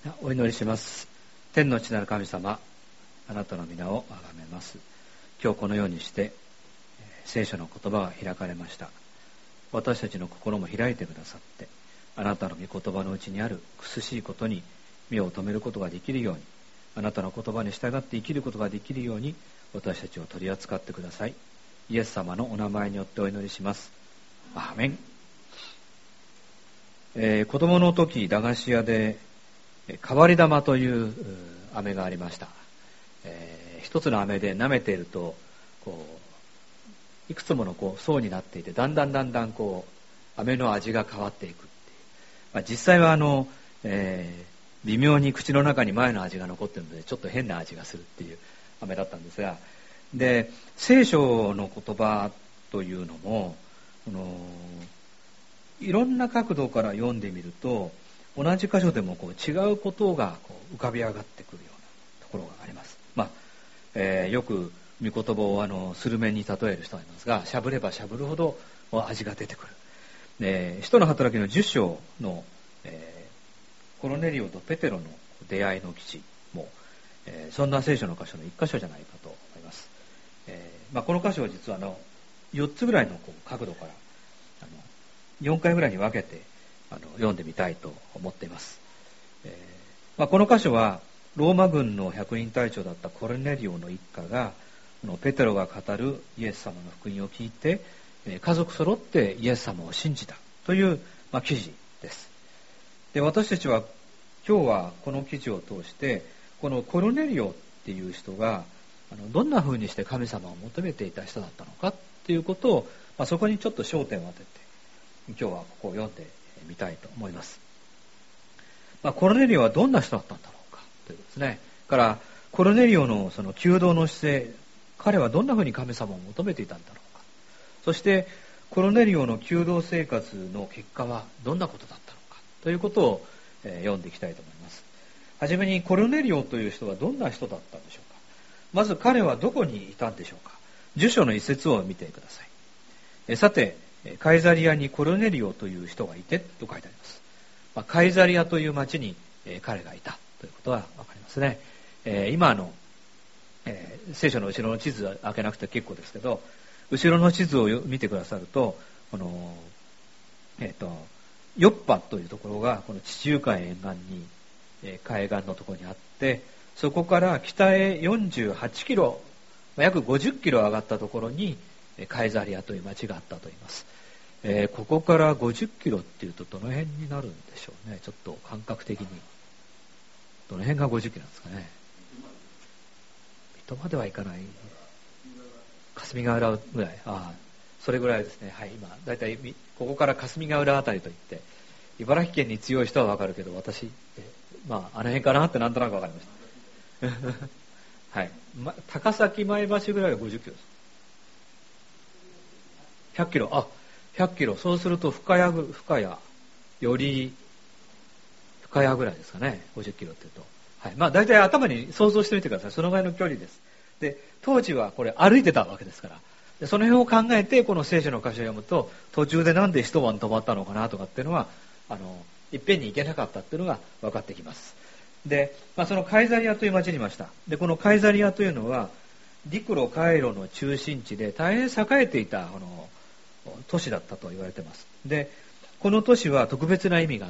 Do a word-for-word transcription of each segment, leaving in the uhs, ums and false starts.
お祈りします。天の父なる神様、あなたの皆をあがめます。今日このようにして聖書の言葉が開かれました。私たちの心も開いてくださって、あなたの御言葉のうちにある苦しいことに目を留めることができるように、あなたの言葉に従って生きることができるように、私たちを取り扱ってください。イエス様のお名前によってお祈りします。アーメン。えー、子供の時駄菓子屋で変わり玉という飴がありました。えー、一つの飴で舐めているとこういくつものこう層になっていて、だんだんだんだんこう飴の味が変わっていくっていう、まあ、実際はあの、えー、微妙に口の中に前の味が残っているのでちょっと変な味がするっていう飴だったんですが、で聖書の言葉というのもこのいろんな角度から読んでみると、同じ箇所でもこう違うことがこう浮かび上がってくるようなところがあります。まあえー、よく御言葉をあのスルメに例える人がいますが、しゃぶればしゃぶるほど味が出てくる。で使徒の働きのじゅっ章の、えー、コロネリオとペテロの出会いの記事も、えー、そんな聖書の箇所の一箇所じゃないかと思います。えーまあ、この箇所は実はあのよっつぐらいのこう角度からあのよんかいぐらいに分けてあの読んでみたいと思っています。えーまあ、この箇所はローマ軍の百人隊長だったコルネリオの一家がこのペテロが語るイエス様の福音を聞いて、えー、家族揃ってイエス様を信じたという、まあ、記事です。で、私たちは今日はこの記事を通してこのコルネリオっていう人があのどんなふうにして神様を求めていた人だったのかっていうことを、まあ、そこにちょっと焦点を当てて今日はここを読んでみたいと思います。まあ、コルネリオはどんな人だったんだろうかというですね。からコルネリオのその求道の姿勢、彼はどんなふうに神様を求めていたんだろうか。そしてコルネリオの求道生活の結果はどんなことだったのかということを、えー、読んでいきたいと思います。はじめにコルネリオという人はどんな人だったんでしょうか。まず彼はどこにいたんでしょうか。じゅっ章の一節を見てください。えさてカイザリアにコルネリオという人がいてと書いてあります。まあ、カイザリアという町に、えー、彼がいたということはわかりますね。えー、今の、えー、聖書の後ろの地図は開けなくて結構ですけど、後ろの地図を見てくださると、この、えっと、ヨッパというところがこの地中海沿岸に、えー、海岸のところにあって、そこから北へよんじゅうはちキロ、約ごじゅっキロ上がったところにカイザリアという町があったと言います。えー、ここからごじゅっキロっていうとどの辺になるんでしょうね。ちょっと感覚的にどの辺がごじゅっキロなんですかね。水戸まではいかない、霞ヶ浦ぐらい、ああそれぐらいですね。はい、今だいたいここから霞ヶ浦あたりといって、茨城県に強い人はわかるけど、私、えー、まああの辺かなってなんとなくわかりましたはい、ま、高崎前橋ぐらいがごじゅっキロです。ひゃっキロ、あひゃっキロ、そうすると深谷ぐ深谷より深谷ぐらいですかね。ごじゅっキロっていうと、はい、まあ大体頭に想像してみてください。そのぐらいの距離です。で当時はこれ歩いてたわけですから、でその辺を考えてこの聖書の箇所を読むと、途中でなんで一晩泊まったのかなとかっていうのはあのいっぺんに行けなかったっていうのが分かってきます。で、まあ、そのカイザリアという町にいました。でこのカイザリアというのは陸路海路の中心地で大変栄えていたこの都市だったと言われています。でこの都市は特別な意味があって、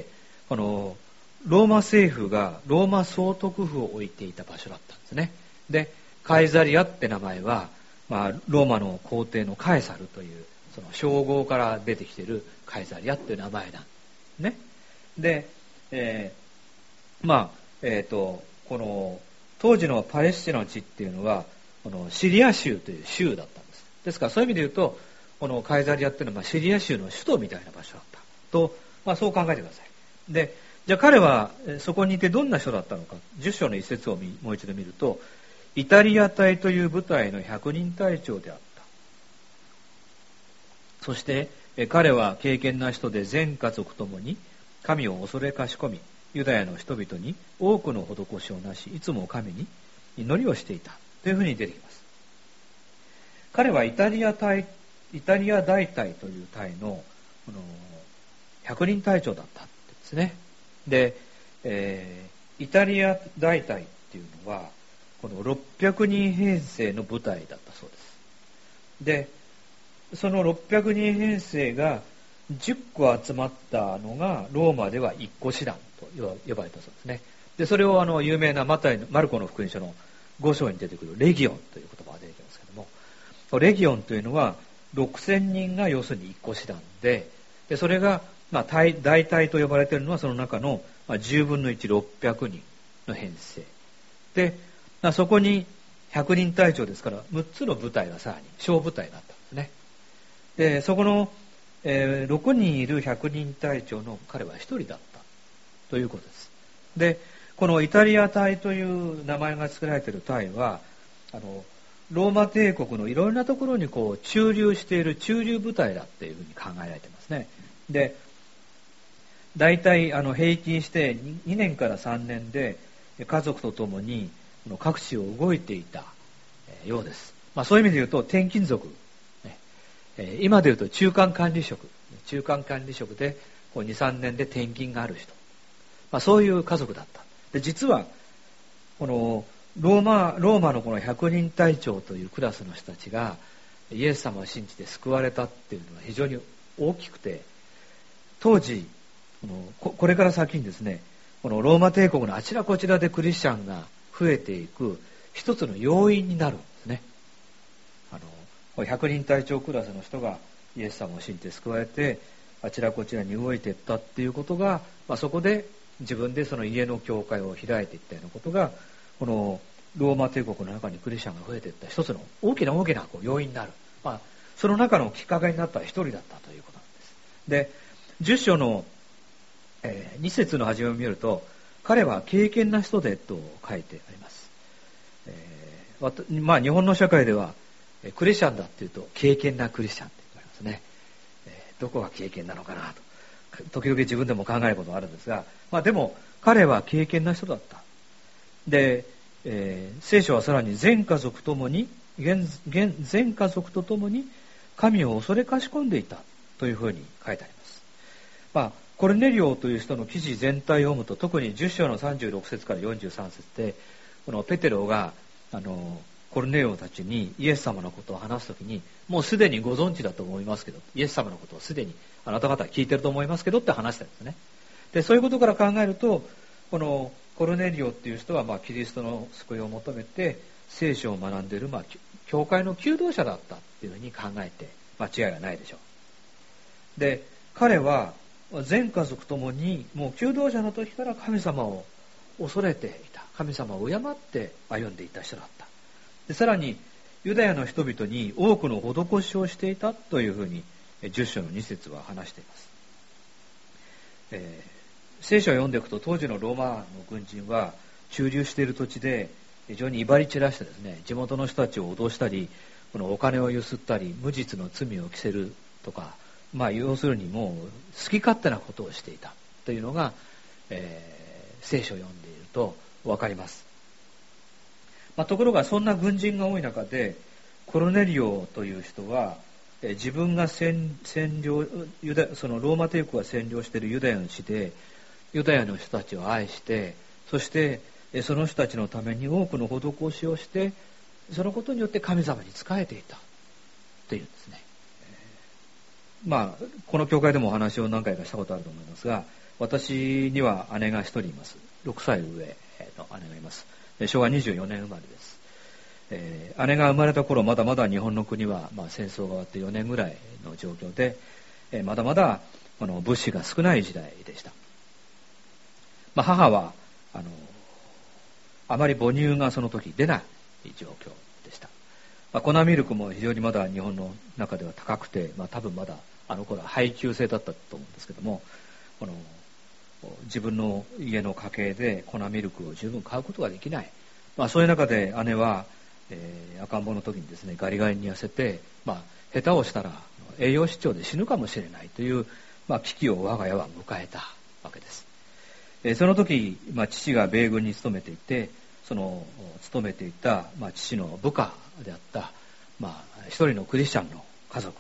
このローマ政府がローマ総督府を置いていた場所だったんですね。でカイザリアって名前は、まあ、ローマの皇帝のカエサルというその称号から出てきているカイザリアっていう名前なんですね。で、えー、まあえっとこの当時のパレスチナの地っていうのはこのシリア州という州だったんです。ですからそういう意味で言うと、このカイザリアっていうのはシリア州の首都みたいな場所だったと、まあ、そう考えてください。でじゃあ彼はそこにいてどんな人だったのか、じゅっ章の一節をもう一度見ると、イタリア隊という部隊の百人隊長であった。そして彼は敬虔な人で全家族ともに神を恐れかしこみ、ユダヤの人々に多くの施しをなし、いつも神に祈りをしていたというふうに出てきます。彼はイタリア隊イタリア大隊という隊のこの百人隊長だったんですね。で、 えー、イタリア大隊っていうのはこのろっぴゃくにん編成の部隊だったそうです。でそのろっぴゃくにん編成がじゅっこ集まったのがローマではいっこ師団と呼ばれたそうですね。でそれをあの有名なマタイのマルコの福音書のご章に出てくるレギオンという言葉が出てきますけども、レギオンというのはろくせんにんが要するにいっこ師団で、でそれがまあ大隊と呼ばれているのはその中のじゅうぶんのいち、ろっぴゃくにんの編成で、そこにひゃくにん隊長ですからむっつの部隊がさらに小部隊があったんですね。でそこの、えー、ろくにんいるひゃくにん隊長の彼はひとりだったということです。でこのイタリア隊という名前が付けられている隊はあのローマ帝国のいろいろなところにこう駐留している駐留部隊だっていうふうに考えられてますね。で大体あの平均してにねんからさんねんで家族とともに各地を動いていたようです。まあ、そういう意味で言うと転勤族、今で言うと中間管理職中間管理職でに、さんねんで転勤がある人、まあ、そういう家族だった。で実はこのローマローマのこのひゃくにん隊長というクラスの人たちがイエス様を信じて救われたっていうのは非常に大きくて、当時このこれから先にですねこのローマ帝国のあちらこちらでクリスチャンが増えていく一つの要因になるんですね。あのひゃくにん隊長クラスの人がイエス様を信じて救われてあちらこちらに動いていったっていうことが、まあ、そこで自分でその家の教会を開いていったようなことがこのローマ帝国の中にクリスチャンが増えていった一つの大きな大きなこう要因になる、まあ、その中のきっかけになった一人だったということなんです。でじゅっ章の、えー、に節の始めを見ると彼は敬虔な人でと書いてあります。えー、まあ日本の社会ではクリスチャンだっていうと敬虔なクリスチャンって言われますね。えー、どこが敬虔なのかなと時々自分でも考えることがあるんですが、まあでも彼は敬虔な人だった。で、えー、聖書はさらに全家族ともに全家族とともに神を恐れかしこんでいたというふうに書いてあります。まあコルネリオという人の記事全体を読むと特にじゅっ章のさんじゅうろく節からよんじゅうさん節でこのペテロがあのコルネリオたちにイエス様のことを話すときにもうすでにご存知だと思いますけどイエス様のことをすでにあなた方は聞いてると思いますけどって話してるんですね。でそういうことから考えるとこのコルネリオっていう人はまあキリストの救いを求めて聖書を学んでいるまあ教会の求道者だったっていうふうに考えて間違いがないでしょう。で彼は全家族ともにもう求道者の時から神様を恐れていた、神様を敬って歩んでいた人だった。でさらにユダヤの人々に多くの施しをしていたというふうにじゅっ章のに節は話しています。えー、聖書を読んでいくと当時のローマの軍人は駐留している土地で非常に威張り散らしてですね地元の人たちを脅したりこのお金をゆすったり無実の罪を着せるとか、まあ要するにもう好き勝手なことをしていたというのが、えー、聖書を読んでいると分かります。まあ、ところがそんな軍人が多い中でコルネリオという人はえー、自分が占領ユダそのローマ帝国が占領しているユダヤの地でユダヤの人たちを愛してそしてその人たちのために多くの施しをしてそのことによって神様に仕えていたというんですね。まあこの教会でもお話を何回かしたことあると思いますが私には姉が一人います。ろくさい上の姉がいます。しょうわにじゅうよねん生まれです。えー、姉が生まれた頃まだまだ日本の国は、まあ、戦争が終わってよねんぐらいの状況で、えー、まだまだこの物資が少ない時代でした。まあ、母はあのあまり母乳がその時出ない状況でした。まあ、粉ミルクも非常にまだ日本の中では高くて、まあ、多分まだあの頃は配給制だったと思うんですけどもこの自分の家の家計で粉ミルクを十分買うことができない、まあ、そういう中で姉はえー、赤ん坊の時にですねガリガリに痩せて、まあ、下手をしたら栄養失調で死ぬかもしれないという、まあ、危機を我が家は迎えたわけです。えー、その時、まあ、父が米軍に勤めていてその勤めていた、まあ、父の部下であった、まあ、一人のクリスチャンの家族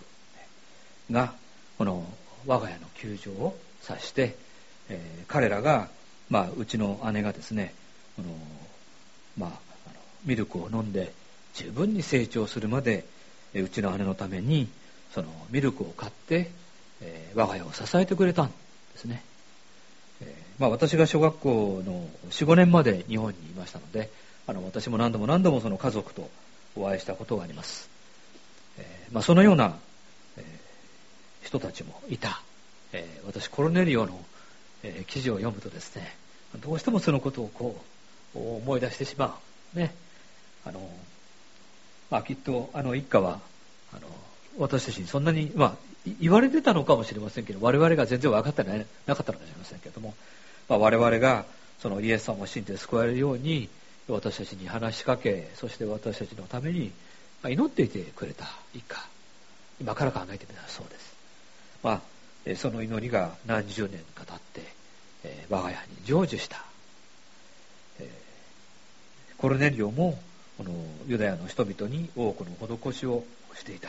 がこの我が家の窮状を察して、えー、彼らがまあ、うちの姉がですね、あの、まあ、あのミルクを飲んで十分に成長するまで、うちの姉のためにそのミルクを買って、えー、我が家を支えてくれたんですね。えーまあ、私が小学校のよん、ごねんまで日本にいましたので、あの私も何度も何度もその家族とお会いしたことがあります。えーまあ、そのような、えー、人たちもいた。えー、私コルネリオの、えー、記事を読むとですね、どうしてもそのことをこう思い出してしまう。ね、あのまあ、きっとあの一家はあの私たちにそんなに、まあ、言われてたのかもしれませんけど、我々が全然分かってなかったのかもしれませんけれども、まあ、我々がそのイエス様を信じて救われるように私たちに話しかけ、そして私たちのために祈っていてくれた一家、今から考えてみたらそうです。まあ、その祈りが何十年か経って、えー、我が家に成就した。えー、コルネリオもこのユダヤの人々に多くの施しをしていた。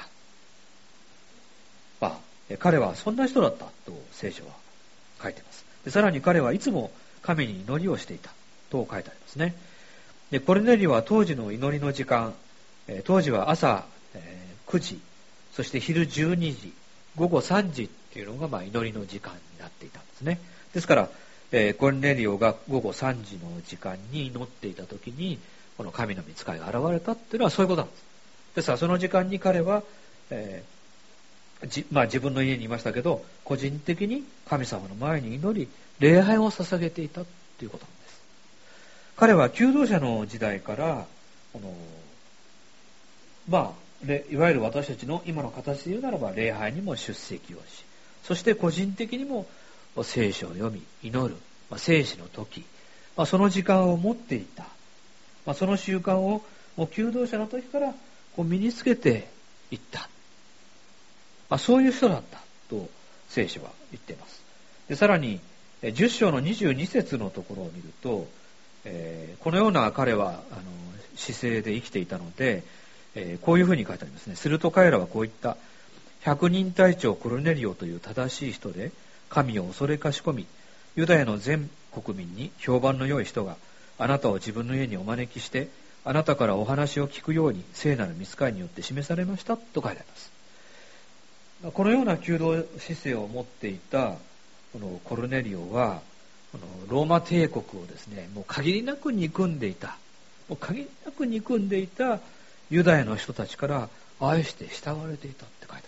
まあ、彼はそんな人だったと聖書は書いています。でさらに彼はいつも神に祈りをしていたと書いてありますね。でコルネリオは当時の祈りの時間、当時は朝くじ、そして昼じゅうにじ、午後さんじっていうのがまあ祈りの時間になっていたんですね。ですから、えー、コルネリオが午後さんじの時間に祈っていた時にこの神の御使いが現れたっていうのはそういうことなんです。ですからその時間に彼は、えーじまあ、自分の家にいましたけど、個人的に神様の前に祈り礼拝を捧げていたということなんです。彼は求道者の時代からこのまあいわゆる私たちの今の形で言うならば礼拝にも出席をし、そして個人的にも聖書を読み祈る、まあ、聖詩の時、まあ、その時間を持っていた。まあ、その習慣をもう求道者の時からこう身につけていった、まあ、そういう人だったと聖書は言っています。でさらにじゅっ章のにじゅうに節のところを見ると、えー、このような彼はあの姿勢で生きていたので、えー、こういうふうに書いてありますね。すると彼らはこう言った。百人隊長コルネリオという正しい人で神を恐れかしこみ、ユダヤの全国民に評判の良い人があなたを自分の家にお招きしてあなたからお話を聞くように聖なる御使いによって示されましたと書いてあります。このような求道姿勢を持っていたこのコルネリオはこのローマ帝国をですね、もう限りなく憎んでいた、もう限りなく憎んでいたユダヤの人たちから愛して慕われていたって書いてある。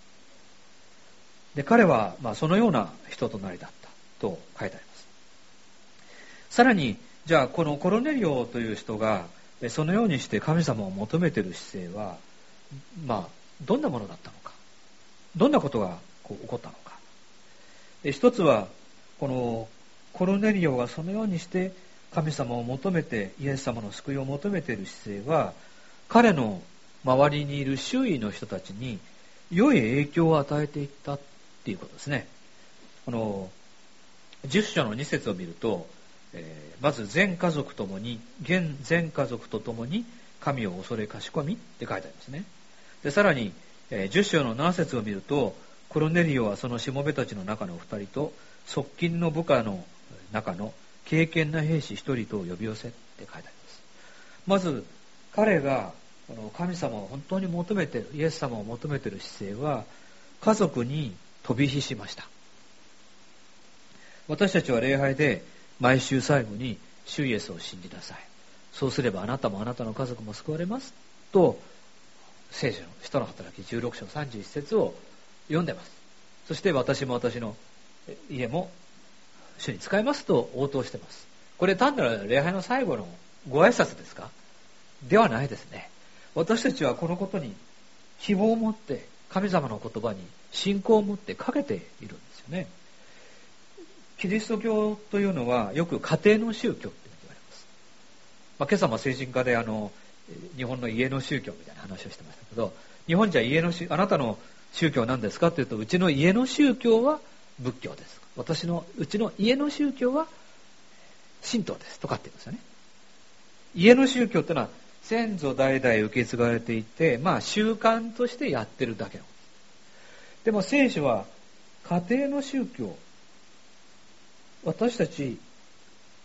で彼はまあそのような人となりだったと書いてあります。さらにじゃあこのコルネリオという人がそのようにして神様を求めている姿勢はまあどんなものだったのか、どんなことがこう起こったのか。で一つはこのコルネリオがそのようにして神様を求めてイエス様の救いを求めている姿勢は彼の周りにいる周囲の人たちに良い影響を与えていったっていうことですね。このじゅっ章のに節を見ると、えー、まず全家族ともに現全家族とともに神を恐れかしこみって書いてありますね。でさらに、えー、じゅっ章のなな節を見るとコルネリオはそのしもべたちの中のふたりと側近の部下の中の敬虔な兵士ひとりとを呼び寄せって書いてあります。まず彼がこの神様を本当に求めている、イエス様を求めている姿勢は家族に飛び火しました。私たちは礼拝で毎週最後に主イエスを信じなさい、そうすればあなたもあなたの家族も救われますと聖書の使徒の働きじゅうろく章さんじゅういち節を読んでます。そして私も私の家も主に使いますと応答してます。これ単なる礼拝の最後のご挨拶ですか？ではないですね。私たちはこのことに希望を持って神様の言葉に信仰を持ってかけているんですよね。キリスト教というのはよく家庭の宗教って言われます。まあ、今朝も精神科であの日本の家の宗教みたいな話をしてましたけど、日本じゃ家の宗あなたの宗教なんですかというと、うちの家の宗教は仏教です。私のうちの家の宗教は神道ですとかって言うんですよね。家の宗教ってのは先祖代々受け継がれていて、まあ習慣としてやってるだけなんです。でも聖書は家庭の宗教、私たち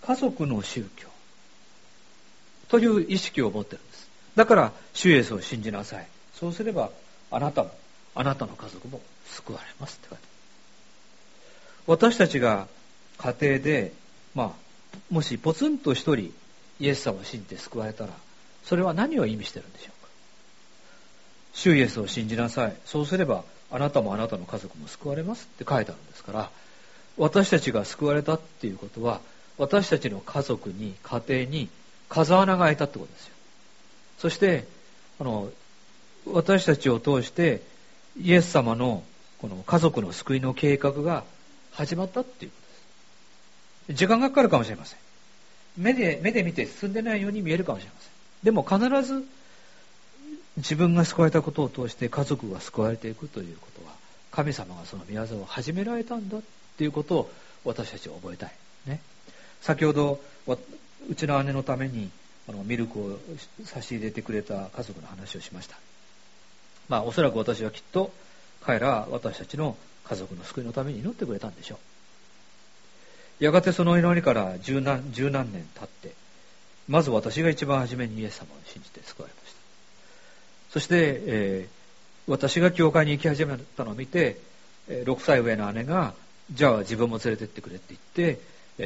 家族の宗教という意識を持っているんです。だから主イエスを信じなさい。そうすればあなたもあなたの家族も救われますって書いてある。私たちが家庭で、まあ、もしポツンと一人イエス様を信じて救われたら、それは何を意味しているんでしょうか。主イエスを信じなさい。そうすればあなたもあなたの家族も救われますって書いてあるんですから、私たちが救われたっていうことは、私たちの家族に、家庭に風穴が開いたってことですよ。そしてあの私たちを通してイエス様のこの家族の救いの計画が始まったっていうことです。時間がかかるかもしれません。目で目で見て進んでないように見えるかもしれません。でも必ず自分が救われたことを通して家族が救われていくということは、神様がその御業を始められたんだっていうことを私たちは覚えたい、ね、先ほどうちの姉のためにあのミルクを差し入れてくれた家族の話をしました。まあおそらく私はきっと彼らは私たちの家族の救いのために祈ってくれたんでしょう。やがてその祈りから十何、十何年経って、まず私が一番初めにイエス様を信じて救われました。そして、えー、私が教会に行き始めたのを見て、ろくさい上の姉がじゃあ自分も連れてってくれって言って、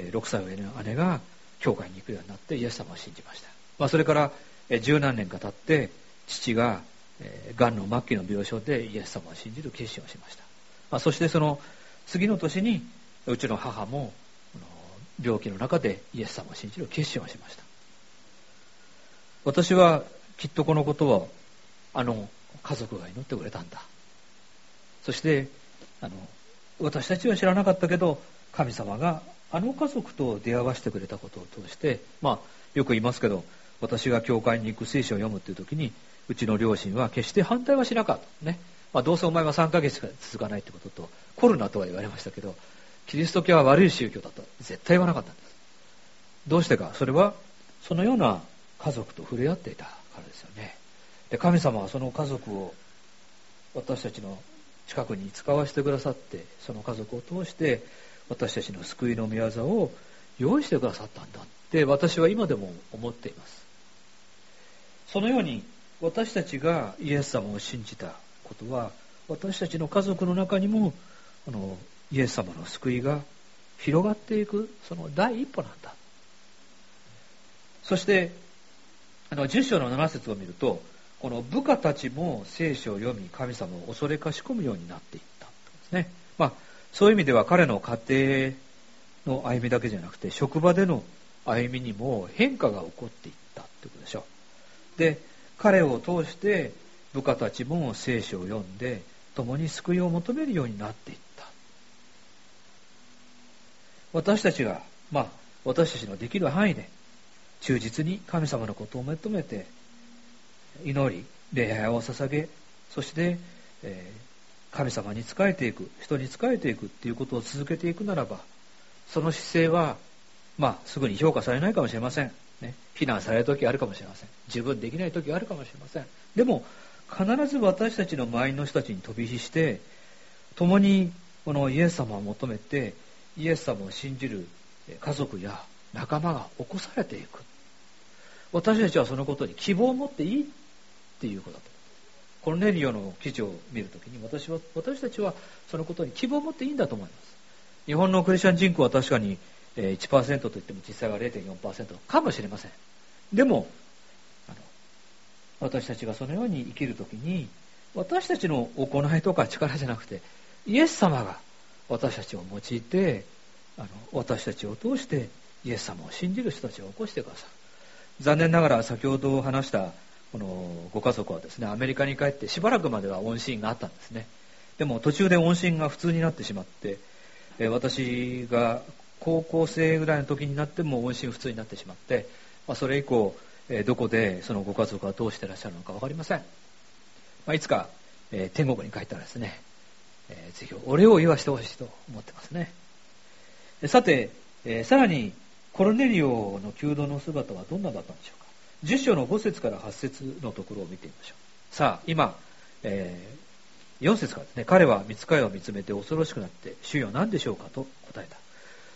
ろくさい上の姉が教会に行くようになってイエス様を信じました。まあ、それから十何年か経って父ががんの末期の病床でイエス様を信じる決心をしました。まあ、そしてその次の年にうちの母も病気の中でイエス様を信じる決心をしました。私はきっとこのことをあの家族が祈ってくれたんだ。そしてあの私たちは知らなかったけど、神様があの家族と出会わせてくれたことを通して、まあよく言いますけど、私が教会に行く聖書を読むという時にうちの両親は決して反対はしなかったね。まあ、どうせお前はさんかげつしか続かないってこととコロナとは言われましたけど、キリスト教は悪い宗教だと絶対言わなかったんです。どうしてか、それはそのような家族と触れ合っていたからですよね。で、神様はその家族を私たちの近くに使わせてくださって、その家族を通して私たちの救いの御業を用意してくださったんだって私は今でも思っています。そのように私たちがイエス様を信じたことは、私たちの家族の中にもあのイエス様の救いが広がっていく、その第一歩なんだ。そしてあのじゅっ章のなな節を見ると、この部下たちも聖書を読み神様を恐れかしこむようになっていったんですね。まあそういう意味では彼の家庭の歩みだけじゃなくて、職場での歩みにも変化が起こっていったということでしょう。で、彼を通して部下たちも聖書を読んで共に救いを求めるようになっていった。私たちがまあ私たちのできる範囲で忠実に神様のことを求めて祈り、礼拝を捧げ、そして、えー、神様に仕えていく、人に仕えていくっていうことを続けていくならば、その姿勢はまあすぐに評価されないかもしれません、ね、非難される時があるかもしれません。自分できない時があるかもしれません。でも必ず私たちの周りの人たちに飛び火して共にこのイエス様を求めてイエス様を信じる家族や仲間が起こされていく。私たちはそのことに希望を持っていいっていうことだと。コルネリオの記事を見るときに私は私たちはそのことに希望を持っていいんだと思います。日本のクリスチャン人口は確かに いちパーセント といっても実際は れいてんよんパーセント かもしれません。でもあの私たちがそのように生きるときに、私たちの行いとか力じゃなくてイエス様が私たちを用いて、あの私たちを通してイエス様を信じる人たちを起こしてくださる。残念ながら先ほど話したこのご家族はですね、アメリカに帰ってしばらくまでは音信があったんですね。でも途中で音信が普通になってしまって、私が高校生ぐらいの時になっても音信不通になってしまって、まあ、それ以降どこでそのご家族はどうしてらっしゃるのか分かりません。まあ、いつか天国に帰ったらですね、ぜひお礼を言わしてほしいと思ってますね。さて、さらにコルネリオの弓道の姿はどんなだったんでしょうか。じゅっ章のご節からはち節のところを見てみましょう。さあ今、えー、よん節からですね、彼は御使いを見つめて恐ろしくなって、主よ何でしょうかと答えた。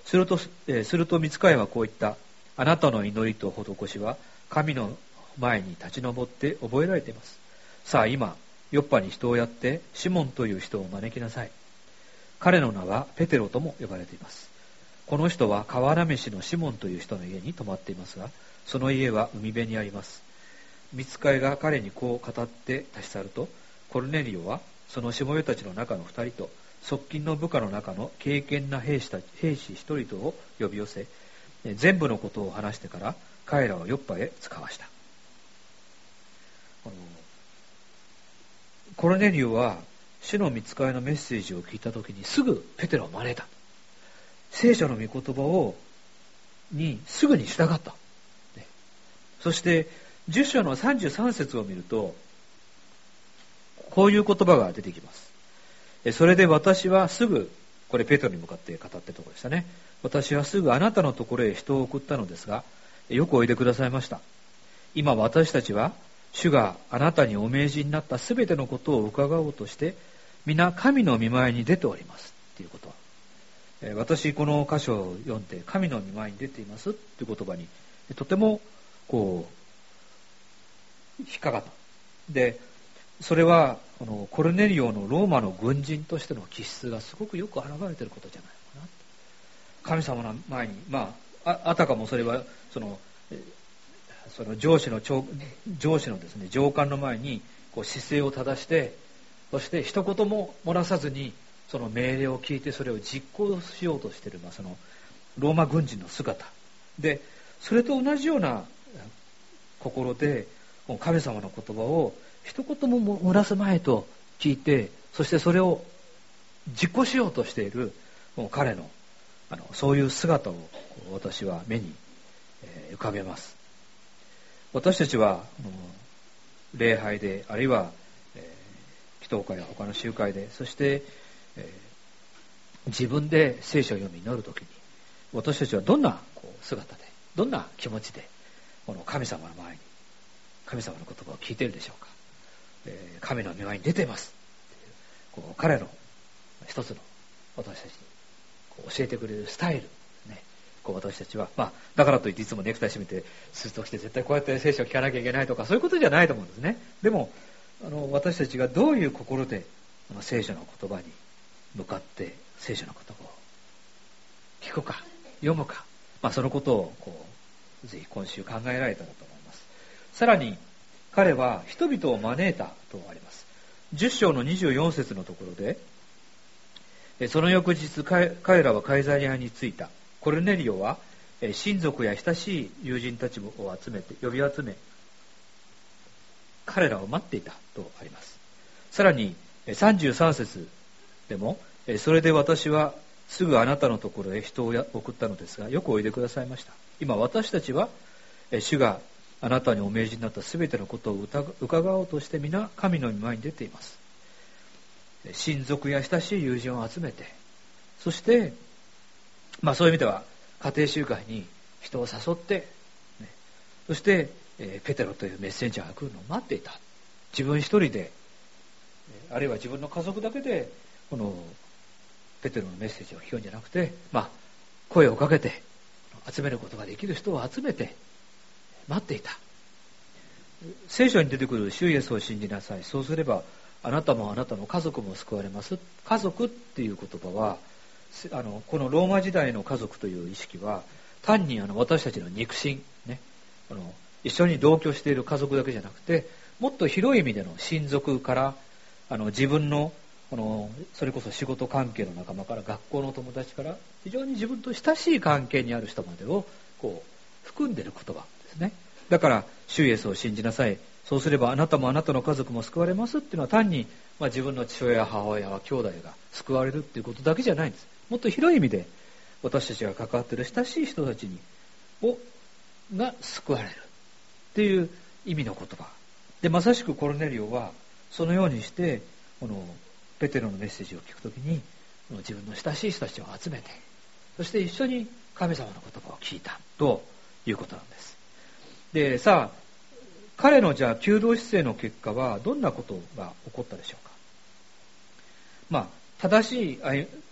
すると、えー、すると御使いはこう言った。あなたの祈りと施しは神の前に立ち上って覚えられています。さあ今、ヨッパに人をやってシモンという人を招きなさい。彼の名はペテロとも呼ばれています。この人は河原飯のシモンという人の家に泊まっていますが、その家は海辺にあります。御使いが彼にこう語って立ち去ると、コルネリオはそのしもべたちの中の二人と側近の部下の中の敬虔な兵士たち兵士一人とを呼び寄せ、全部のことを話してから彼らをヨッパへ使わした。あのコルネリオは主の御使いのメッセージを聞いたときにすぐペテロを招いた。聖書の御言葉をにすぐに従った。そしてじゅっ章のさんじゅうさん節を見ると、こういう言葉が出てきます。それで私はすぐ、これペテロに向かって語ってるところでしたね。私はすぐあなたのところへ人を送ったのですが、よくおいでくださいました。今私たちは主があなたにお命じになったすべてのことを伺おうとして、皆神の御前に出ておりますっていうことは、私この箇所を読んで神の御前に出ていますっていう言葉にとてもこう引っかかった。でそれはこのコルネリオのローマの軍人としての気質がすごくよく表れていることじゃないのかな。神様の前に、まあ、あ, あたかもそれはそのその上司の上司のですね上官の前にこう姿勢を正して、そして一言も漏らさずにその命令を聞いてそれを実行しようとしている、まあ、そのローマ軍人の姿で、それと同じような心で神様の言葉を一言も漏らすまいと聞いて、そしてそれを実行しようとしている彼のあのそういう姿を私は目に浮かべます。私たちは礼拝で、あるいは祈祷会や他の集会で、そして自分で聖書を読み祈るときに、私たちはどんなこう姿で、どんな気持ちでこの神様の前に神様の言葉を聞いているでしょうか。神の御前に出ていますっていう、こう彼の一つの私たちにこう教えてくれるスタイル、ね、こう私たちは、まあ、だからといっていつもネクタイ締めてスーツを着て絶対こうやって聖書を聞かなきゃいけないとかそういうことじゃないと思うんですね。でもあの私たちがどういう心でこの聖書の言葉に向かって聖書の言葉を聞くか読むか、まあ、そのことをこうぜひ今週考えられたらと思います。さらに彼は人々を招いたとあります。じゅっ章のにじゅうよん節のところで、その翌日彼らはカイザリアに着いた。コルネリオは親族や親しい友人たちを集めて呼び集め彼らを待っていたとあります。さらにさんじゅうさん節でも、それで私はすぐあなたのところへ人を送ったのですが、よくおいでくださいました。今私たちは主があなたにお命じになったすべてのことを伺おうとして皆神の御前に出ています。親族や親しい友人を集めて、そして、まあ、そういう意味では家庭集会に人を誘って、ね、そして、えー、ペテロというメッセンジャーが来るのを待っていた。自分一人で、あるいは自分の家族だけでこのペテロのメッセージを聞くんじゃなくて、まあ、声をかけて集めることができる人を集めて待っていた。聖書に出てくる主イエスを信じなさい、そうすればあなたもあなたの家族も救われます。家族っていう言葉はあのこのローマ時代の家族という意識は単にあの私たちの肉親、ね、あの一緒に同居している家族だけじゃなくて、もっと広い意味での親族からあの自分のこのそれこそ仕事関係の仲間から学校の友達から非常に自分と親しい関係にある人までをこう含んでいる言葉ですね。だから主イエスを信じなさい、そうすればあなたもあなたの家族も救われますっていうのは単に、まあ、自分の父親や母親や兄弟が救われるっていうことだけじゃないんです。もっと広い意味で私たちが関わっている親しい人たちにをが救われるっていう意味の言葉で、まさしくコルネリオはそのようにしてこのペテロのメッセージを聞くときに自分の親しい人たちを集めて、そして一緒に神様の言葉を聞いたということなんです。でさあ彼のじゃあ求道姿勢の結果はどんなことが起こったでしょうか。まあ正しい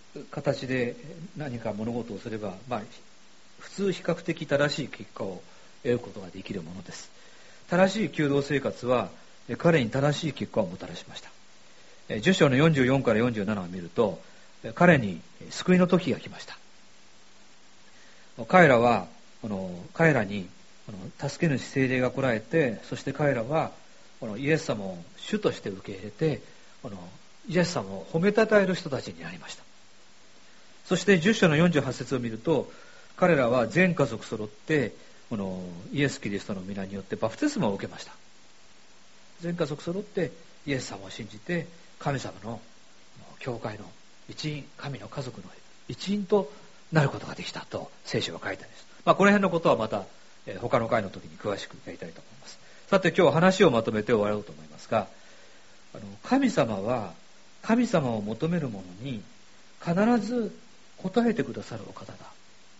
形で何か物事をすれば、まあ、普通比較的正しい結果を得ることができるものです。正しい求道生活は彼に正しい結果をもたらしました。じゅっ章のよんじゅうよんからよんじゅうななを見ると、彼に救いの時が来ました。彼らはこの彼らにこの助け主聖霊が来られて、そして彼らはこのイエス様を主として受け入れて、このイエス様を褒めたたえる人たちになりました。そしてじゅっ章のよんじゅうはち節を見ると、彼らは全家族揃ってこのイエス・キリストの皆によってバプテスマを受けました。全家族揃ってイエス様を信じて、神様の教会の一員、神の家族の一員となることができたと聖書が書いてあるんです。まあ、この辺のことはまた他の回の時に詳しくやりたいと思います。さて、今日話をまとめて終わろうと思いますが、あの神様は神様を求める者に必ず答えてくださるお方だ。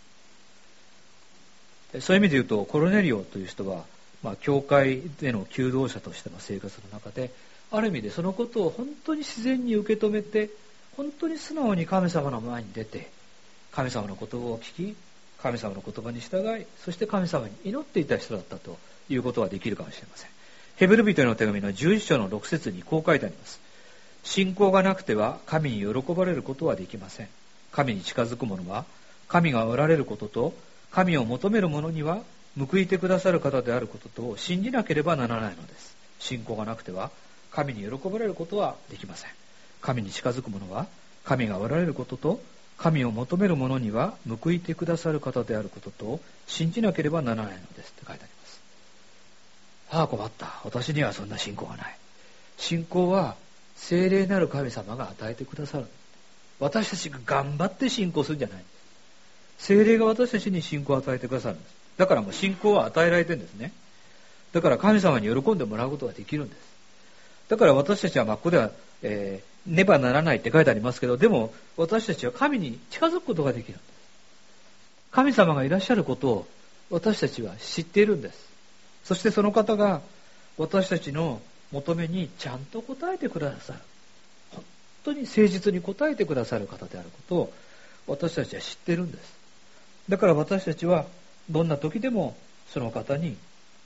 そういう意味で言うと、コルネリオという人は、まあ、教会での求道者としての生活の中で、ある意味でそのことを本当に自然に受け止めて、本当に素直に神様の前に出て、神様の言葉を聞き、神様の言葉に従い、そして神様に祈っていた人だったということができるかもしれません。ヘブル人への手紙のじゅういち章のろく節にこう書いてあります。信仰がなくては神に喜ばれることはできません。神に近づく者は神がおられることと、神を求める者には報いてくださる方であることとを信じなければならないのです。信仰がなくては神に喜ばれることはできません。神に近づく者は神がおられることと、神を求める者には報いてくださる方であることとを信じなければならないのですって書いてあります。ああ、困った。私にはそんな信仰がない。信仰は聖霊なる神様が与えてくださる。私たちが頑張って信仰するんじゃない。聖霊が私たちに信仰を与えてくださるんです。だからもう信仰は与えられてるんですね。だから神様に喜んでもらうことができるんです。だから私たちは、まあここでは、えー、ねばならないって書いてありますけど、でも私たちは神に近づくことができるんです。神様がいらっしゃることを私たちは知っているんです。そしてその方が私たちの求めにちゃんと答えてくださる。本当に誠実に答えてくださる方であることを私たちは知っているんです。だから私たちはどんな時でもその方に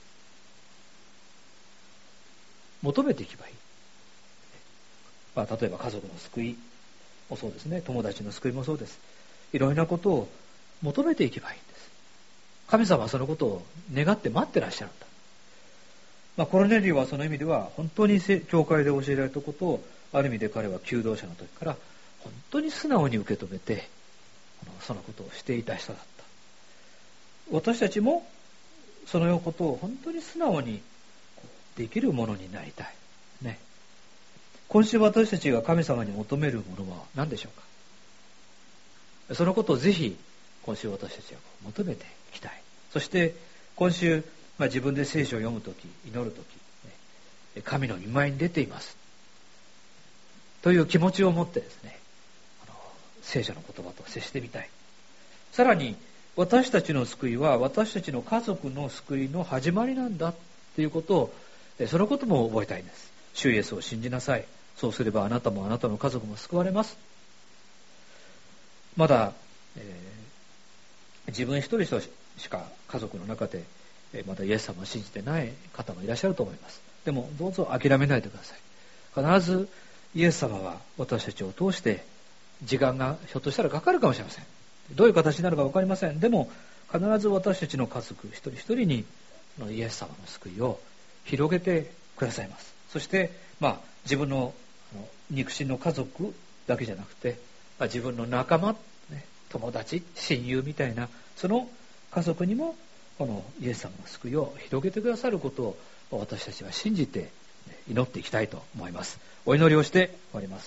求めていけばいい。まあ、例えば家族の救いもそうですね。友達の救いもそうです。いろいろなことを求めていけばいいんです。神様はそのことを願って待ってらっしゃるんだ。まあ、コルネリオはその意味では本当に教会で教えられたことを、ある意味で彼は求道者の時から本当に素直に受け止めて、そのことをしていた人だった。私たちもそのことを本当に素直にできるものになりたい。ね。今週私たちが神様に求めるものは何でしょうか。そのことをぜひ今週私たちは求めていきたい。そして今週、まあ、自分で聖書を読むとき、祈るとき、ね、神の御前に出ていますという気持ちを持ってですね、あの聖書の言葉と接してみたい。さらに私たちの救いは私たちの家族の救いの始まりなんだということを、そのことも覚えたいんです。主イエスを信じなさい。そうすればあなたもあなたの家族も救われます。まだ、えー、自分一人しか家族の中でまだイエス様を信じてない方もいらっしゃると思います。でもどうぞ諦めないでください。必ずイエス様は私たちを通して時間がひょっとしたらかかるかもしれません。どういう形になるか分かりません。でも必ず私たちの家族一人一人にイエス様の救いを広げてくださいます。そして、まあ、自分の肉親の家族だけじゃなくて、まあ、自分の仲間、ね、友達、親友みたいなその家族にもこのイエス様の救いを広げてくださることを私たちは信じて祈っていきたいと思います。お祈りをして終わります。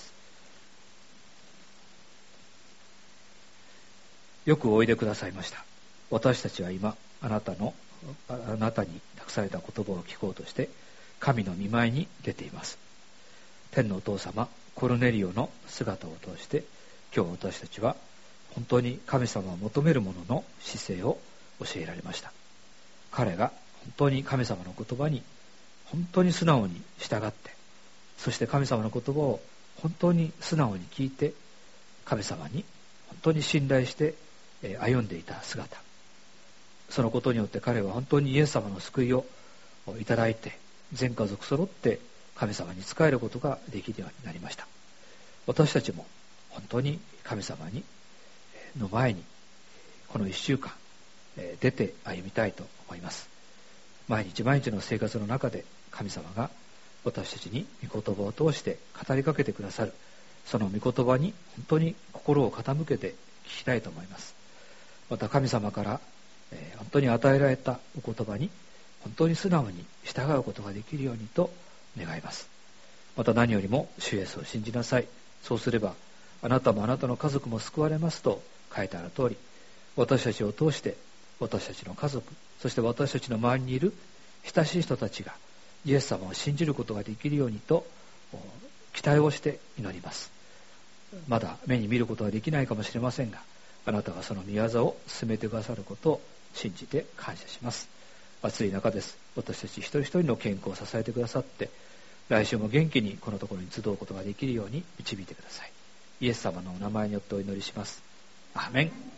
よくおいでくださいました。私たちは今あなたのあなたに託された言葉を聞こうとして神の御前に出ています。天のお父様、コルネリオの姿を通して今日私たちは本当に神様を求める者の姿勢を教えられました。彼が本当に神様の言葉に本当に素直に従って、そして神様の言葉を本当に素直に聞いて、 神様に本当に信頼して歩んでいた姿、そのことによって彼は本当にイエス様の救いをいただいて、全家族揃って神様に仕えることができるようになりました。私たちも本当に神様にの前にこの一週間出て歩みたいと思います。毎日毎日の生活の中で神様が私たちに御言葉を通して語りかけてくださる、その御言葉に本当に心を傾けて聞きたいと思います。また神様から本当に与えられたお言葉に本当に素直に従うことができるようにと願います。また何よりも主イエスを信じなさい、そうすればあなたもあなたの家族も救われますと書いてある通り、私たちを通して私たちの家族、そして私たちの周りにいる親しい人たちがイエス様を信じることができるようにと期待をして祈ります。まだ目に見ることはできないかもしれませんが、あなたがその御業を進めてくださることを信じて感謝します。暑い中です。私たち一人一人の健康を支えてくださって、来週も元気にこのところに集うことができるように導いてください。イエス様のお名前によってお祈りします。アーメン。